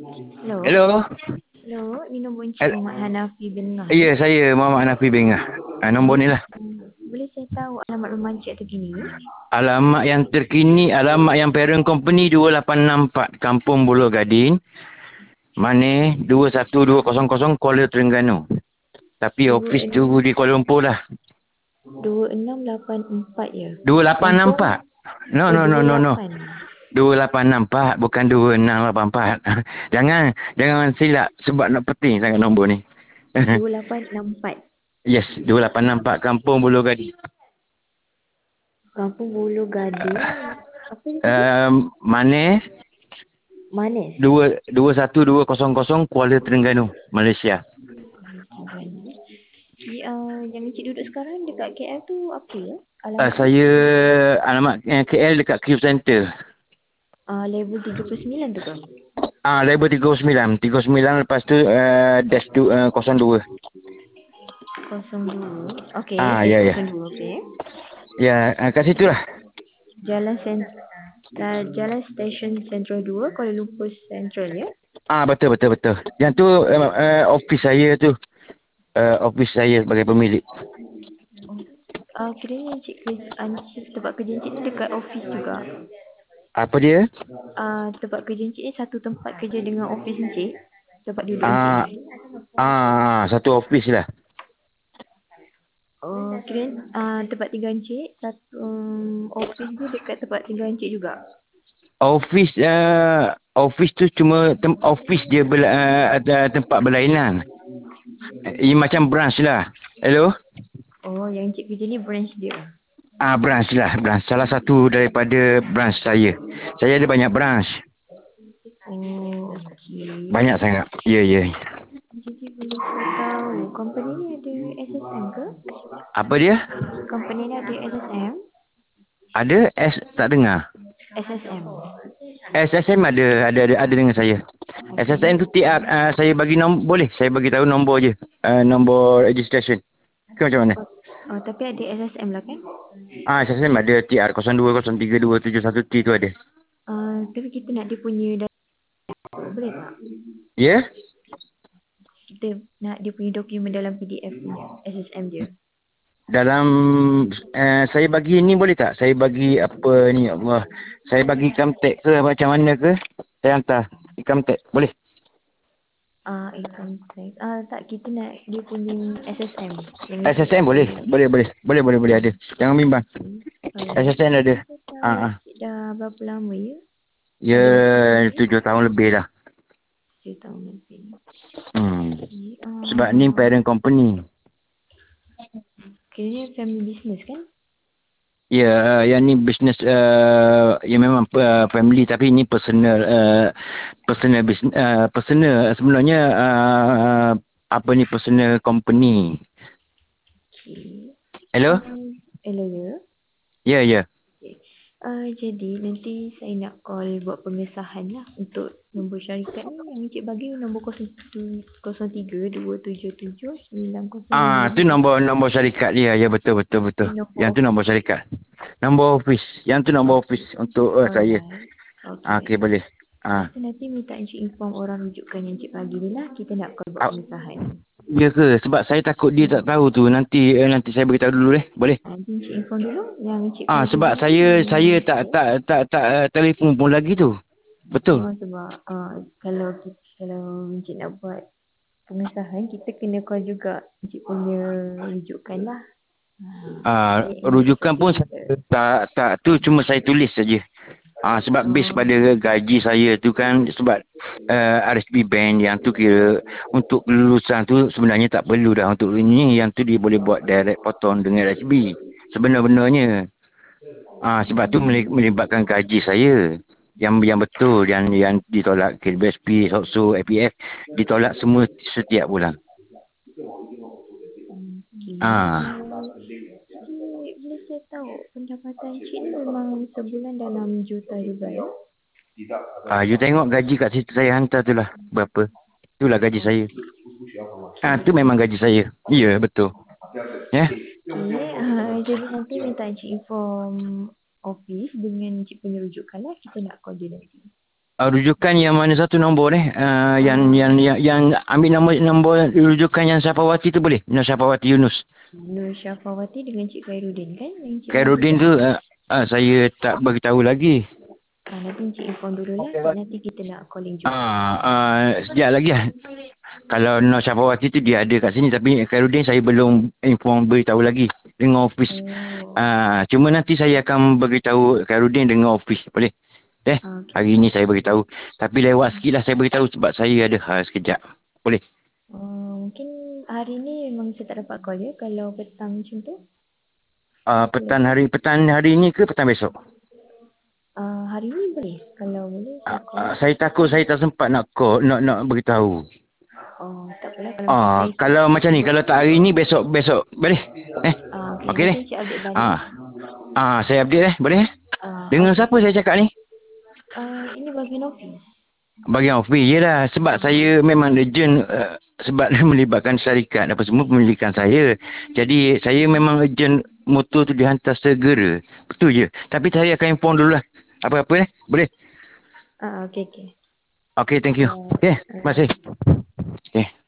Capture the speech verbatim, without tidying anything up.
Hello. Hello. Hello, ini nombor Encik Hel- Muhammad Hanafi bin Ngah, ya? Ya, saya Muhammad Hanafi Bengah. Ah, nombor Boleh ni lah. boleh saya tahu alamat rumah Encik terkini? Alamat yang terkini, alamat yang parent company dua lapan enam empat Kampung Buloh Gading, Mane dua satu dua kosong kosong Kuala Terengganu. Tapi Dua office tu enam di Kuala Lumpur lah. dua enam lapan empat ya. dua lapan enam Kampung empat. No, oh no, no, dua no, no. lapan. dua lapan enam empat bukan dua enam lapan empat. Jangan, jangan silap sebab nak penting sangat nombor ni. Dua lapan enam empat. Yes, dua lapan enam empat Kampung Buloh Gading. Kampung Bulu Gading. Apa ni tadi? Um, Mane Manis. dua dua satu dua kosong kosong Kuala Terengganu, Malaysia. Di, uh, yang Encik duduk sekarang dekat K L tu apa ya? Uh, Alamat dia? saya alamat eh, K L dekat Cube Center. Uh, level tiga puluh sembilan tu ke? Ah, label tiga puluh sembilan. tiga puluh sembilan lepas tu uh, dash tu, uh, kosong dua. Kosong dua. Okey, Ah, dash ya ya. kosong dua. Okey. Ya, uh, kat situ lah. Jalan Sen uh, Jalan Stesen Sentral dua, Kuala Lumpur Central, ya. Ah, betul betul betul. Yang tu uh, uh, office saya tu. Uh, office saya sebagai pemilik. Oh. Uh, kiranya Encik kerja, Encik, tempat kerja Encik ni dekat office juga. Apa dia? Uh, tempat kerja Encik ni satu tempat kerja dengan office Encik. Tempat duduk Encik Ah, ni. ah, satu office lah. Oh, kiranya uh, tempat tinggal Encik, satu um, office tu dekat tempat tinggal Encik juga. Office uh, office tu cuma tem- office dia bela, uh, ada tempat berlainan. Ini macam branch lah. Hello? Oh, yang Encik kerja ni branch dia. Ah, branch lah, branch. Salah satu daripada branch saya. Saya ada banyak branch. Oh, okey. Banyak sangat. Ya, ya. Jadi boleh saya tahu company ni ada S S M ke? Apa dia? Company ni ada S S M? Ada S tak dengar. S S M. S S M ada ada ada, ada dengan saya. Okey. S S M tu T R uh, saya bagi nombor boleh. Saya bagi tahu nombor je. Uh, nombor registration. Ke macam mana? Oh, oh, tapi ada S S M lah kan? Ah, S S M ada T R kosong dua kosong tiga dua tujuh satu T tu ada. Uh, tapi kita nak dia punya dah boleh tak? Ya? Yeah? Kita nak dia punya dokumen dalam P D F punya S S M dia. Dalam uh, saya bagi ni boleh tak? Saya bagi apa ni Allah. Saya bagi income tax ke macam mana ke? Saya hantar income tax. Boleh? Ah, uh, income tax. Ah, uh, tak, kita nak dia punya S S M yang Encik S S M boleh. punya. Boleh boleh. Boleh boleh boleh ada. Jangan bimbang. Kalau S S M ada. boleh saya tahu Ah ah. Encik dah berapa lama ya? Ya Ada di sini ni? tujuh tahun lebih dah. tujuh tahun lebih. Hmm. Okey. Sebab ni Ah, parent company. kiranya family business kan? Ya, yang ni business uh, ya memang uh, family tapi ini personal uh, personal business uh, personal sebenarnya uh, apa ni personal company. Okey. Hello? Um, hello ya. Ya, ya. Okay. Uh, jadi nanti saya nak call buat pengesahan lah untuk nombor syarikat ni yang Encik bagi nombor kosong kosong tiga dua tujuh tujuh sembilan kosong lima Ah, tu lima. nombor nombor syarikat dia. Ya, betul betul betul. Ini nombor Yang tu nombor office. syarikat. Nombor office. Yang tu nombor Okey. office untuk uh, saya. Alright. Ah, Okey. okey boleh. Lepas Ah. tu nanti minta Encik inform orang rujukan yang Encik bagi ni lah. Kita nak call buat Ah, pengesahan. ya ke? Sebab saya takut dia tak tahu tu. Nanti eh, nanti saya beritahu dulu deh. Boleh? Nanti Encik inform dulu yang Encik Ah, punya sebab kerja ni saya memang saya tak betul. tak tak tak uh, telefon pun lagi tu. Betul. Oh, sebab uh, kalau kita, kalau Encik nak buat pengesahan, kita kena call juga Encik punya rujukan lah. Ha, Ah, dia rujukan pun saya indicator. tak tak tu cuma saya tulis saja. Ah, sebab base Oh, pada gaji saya tu kan sebab uh, R S B Bank yang tu kira untuk kelulusan tu sebenarnya tak perlu dah untuk ini yang tu dia boleh buat direct potong dengan R S B sebenar-benarnya. Ah, sebab tu meli- melibatkan gaji saya yang yang betul yang yang ditolak K B S P, SOCSO, A P F ditolak semua setiap bulan. okey. Ah, Uh, Encik boleh saya tahu pendapatan Encik ni memang sebulan dalam juta juga ya? ah you tengok gaji kat situ saya hantar tu lah berapa. Itulah gaji saya. Ah, tu memang gaji saya. Ya, betul. Ya. Yeah? Okey, uh, jadi nanti minta Encik inform office dengan Encik punya rujukan lah. Kita nak call dia nanti. Uh, rujukan yang mana satu nombor eh? Uh, yang, Ah, yang yang yang ambil nombor nombor rujukan yang Syafawati tu boleh? Nur Syafawati Yunus. Nur Syafawati dengan Cik Khairuddin kan yang Cik bagi Khairuddin tu? tu uh, uh, saya tak beritahu lagi. Ah, nanti Cik inform dulu lah. Sebab nanti kita nak calling juga. Ah, uh, sekejap lagi lah. Kalau Nur Syafawati tu dia ada kat sini, tapi Khairuddin saya belum inform beritahu lagi dengan office. Oh, Ah, cuma nanti saya akan beritahu Khairuddin dengan office. Boleh? Eh, ah, okey. hari ni saya beritahu. Tapi lewat sikit lah saya beritahu sebab saya ada hal sekejap. Boleh? Oh, mungkin hari ni memang saya tak dapat call ya. Kalau petang macam tu. Ah, petang hari petang hari ni ke petang besok? Ah, hari ni boleh. Kalau boleh saya Ah, call. ah, saya takut saya tak sempat nak call, nak nak beritahu. Oh, tak apalah. Kalau macam Ah, saya kalau macam ni, kalau tak hari ni besok besok boleh? Eh, Ah, okey, okey nanti deh. Encik update balik Ah, lah. ah, saya update eh, boleh? Eh? Ah, Dengan okey. siapa saya cakap ni? Ah, ini bagian office. Bagian office je lah. Sebab Ah, saya memang urgent uh, sebab melibatkan syarikat apa semua pemilikan saya. Jadi saya memang urgent motor tu dihantar segera. Betul je. Tapi saya akan inform dulu lah. Apa-apa eh? Boleh? ah okey okey. Okay, thank you. Ya, Okay, terima kasih. alright. Okay.